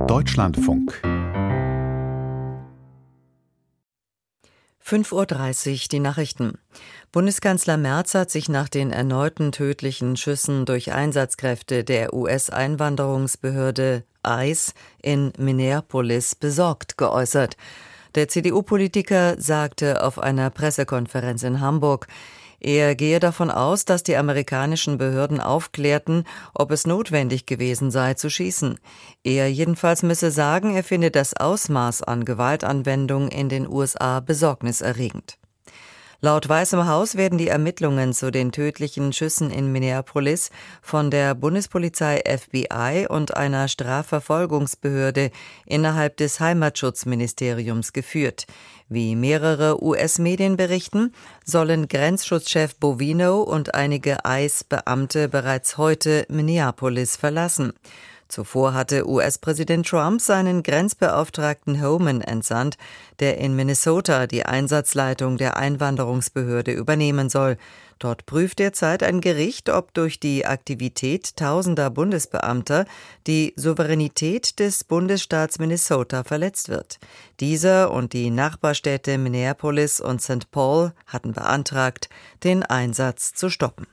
Deutschlandfunk 5:30 Uhr die Nachrichten. Bundeskanzler Merz hat sich nach den erneuten tödlichen Schüssen durch Einsatzkräfte der US-Einwanderungsbehörde ICE in Minneapolis besorgt geäußert. Der CDU-Politiker sagte auf einer Pressekonferenz in Hamburg, er gehe davon aus, dass die amerikanischen Behörden aufklärten, ob es notwendig gewesen sei, zu schießen. Er jedenfalls müsse sagen, er finde das Ausmaß an Gewaltanwendung in den USA besorgniserregend. Laut Weißem Haus werden die Ermittlungen zu den tödlichen Schüssen in Minneapolis von der Bundespolizei FBI und einer Strafverfolgungsbehörde innerhalb des Heimatschutzministeriums geführt. Wie mehrere US-Medien berichten, sollen Grenzschutzchef Bovino und einige ICE-Beamte bereits heute Minneapolis verlassen. Zuvor hatte US-Präsident Trump seinen Grenzbeauftragten Homan entsandt, der in Minnesota die Einsatzleitung der Einwanderungsbehörde übernehmen soll. Dort prüft derzeit ein Gericht, ob durch die Aktivität tausender Bundesbeamter die Souveränität des Bundesstaats Minnesota verletzt wird. Dieser und die Nachbarstädte Minneapolis und St. Paul hatten beantragt, den Einsatz zu stoppen.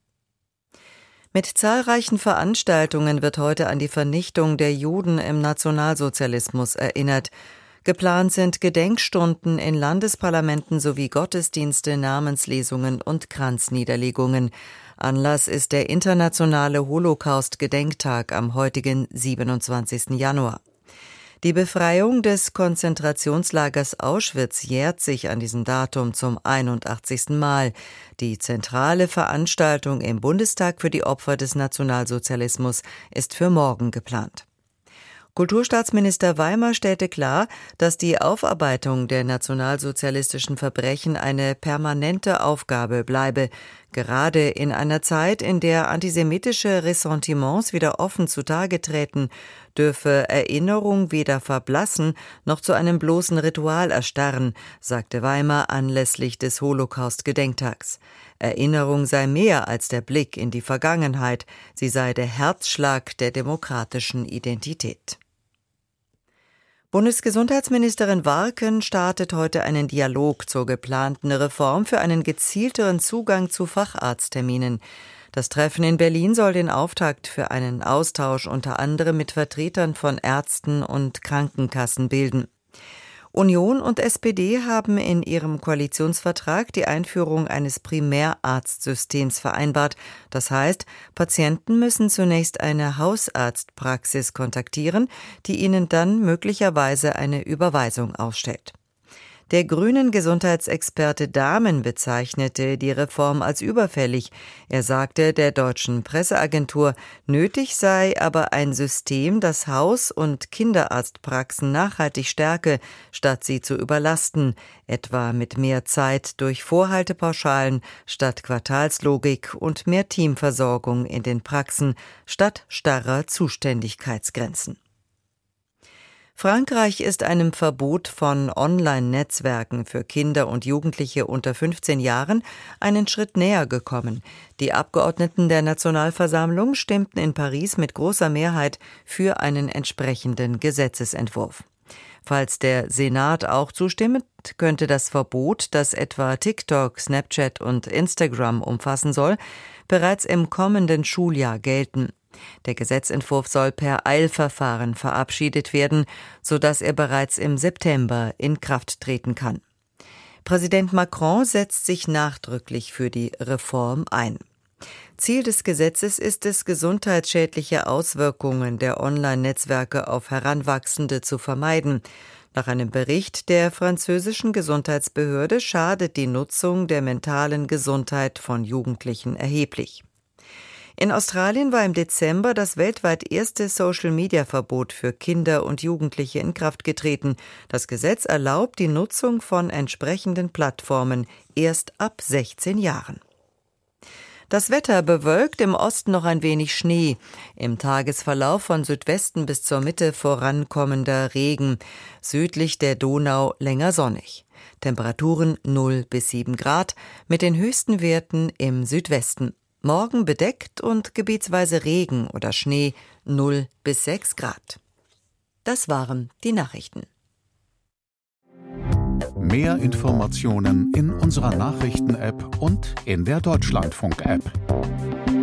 Mit zahlreichen Veranstaltungen wird heute an die Vernichtung der Juden im Nationalsozialismus erinnert. Geplant sind Gedenkstunden in Landesparlamenten sowie Gottesdienste, Namenslesungen und Kranzniederlegungen. Anlass ist der internationale Holocaust-Gedenktag am heutigen 27. Januar. Die Befreiung des Konzentrationslagers Auschwitz jährt sich an diesem Datum zum 81. Mal. Die zentrale Veranstaltung im Bundestag für die Opfer des Nationalsozialismus ist für morgen geplant. Kulturstaatsminister Weimar stellte klar, dass die Aufarbeitung der nationalsozialistischen Verbrechen eine permanente Aufgabe bleibe. Gerade in einer Zeit, in der antisemitische Ressentiments wieder offen zutage treten, dürfe Erinnerung weder verblassen noch zu einem bloßen Ritual erstarren, sagte Weimar anlässlich des Holocaust-Gedenktags. Erinnerung sei mehr als der Blick in die Vergangenheit, sie sei der Herzschlag der demokratischen Identität. Bundesgesundheitsministerin Warken startet heute einen Dialog zur geplanten Reform für einen gezielteren Zugang zu Facharztterminen. Das Treffen in Berlin soll den Auftakt für einen Austausch unter anderem mit Vertretern von Ärzten und Krankenkassen bilden. Union und SPD haben in ihrem Koalitionsvertrag die Einführung eines Primärarztsystems vereinbart. Das heißt, Patienten müssen zunächst eine Hausarztpraxis kontaktieren, die ihnen dann möglicherweise eine Überweisung ausstellt. Der grünen Gesundheitsexperte Dahmen bezeichnete die Reform als überfällig. Er sagte der deutschen Presseagentur, nötig sei aber ein System, das Haus- und Kinderarztpraxen nachhaltig stärke, statt sie zu überlasten, etwa mit mehr Zeit durch Vorhaltepauschalen statt Quartalslogik und mehr Teamversorgung in den Praxen statt starrer Zuständigkeitsgrenzen. Frankreich ist einem Verbot von Online-Netzwerken für Kinder und Jugendliche unter 15 Jahren einen Schritt näher gekommen. Die Abgeordneten der Nationalversammlung stimmten in Paris mit großer Mehrheit für einen entsprechenden Gesetzesentwurf. Falls der Senat auch zustimmt, könnte das Verbot, das etwa TikTok, Snapchat und Instagram umfassen soll, bereits im kommenden Schuljahr gelten. Der Gesetzentwurf soll per Eilverfahren verabschiedet werden, sodass er bereits im September in Kraft treten kann. Präsident Macron setzt sich nachdrücklich für die Reform ein. Ziel des Gesetzes ist es, gesundheitsschädliche Auswirkungen der Online-Netzwerke auf Heranwachsende zu vermeiden. Nach einem Bericht der französischen Gesundheitsbehörde schadet die Nutzung der mentalen Gesundheit von Jugendlichen erheblich. In Australien war im Dezember das weltweit erste Social-Media-Verbot für Kinder und Jugendliche in Kraft getreten. Das Gesetz erlaubt die Nutzung von entsprechenden Plattformen erst ab 16 Jahren. Das Wetter: bewölkt, im Osten noch ein wenig Schnee. Im Tagesverlauf von Südwesten bis zur Mitte vorankommender Regen. Südlich der Donau länger sonnig. Temperaturen 0 bis 7 Grad mit den höchsten Werten im Südwesten. Morgen bedeckt und gebietsweise Regen oder Schnee 0 bis 6 Grad. Das waren die Nachrichten. Mehr Informationen in unserer Nachrichten-App und in der Deutschlandfunk-App.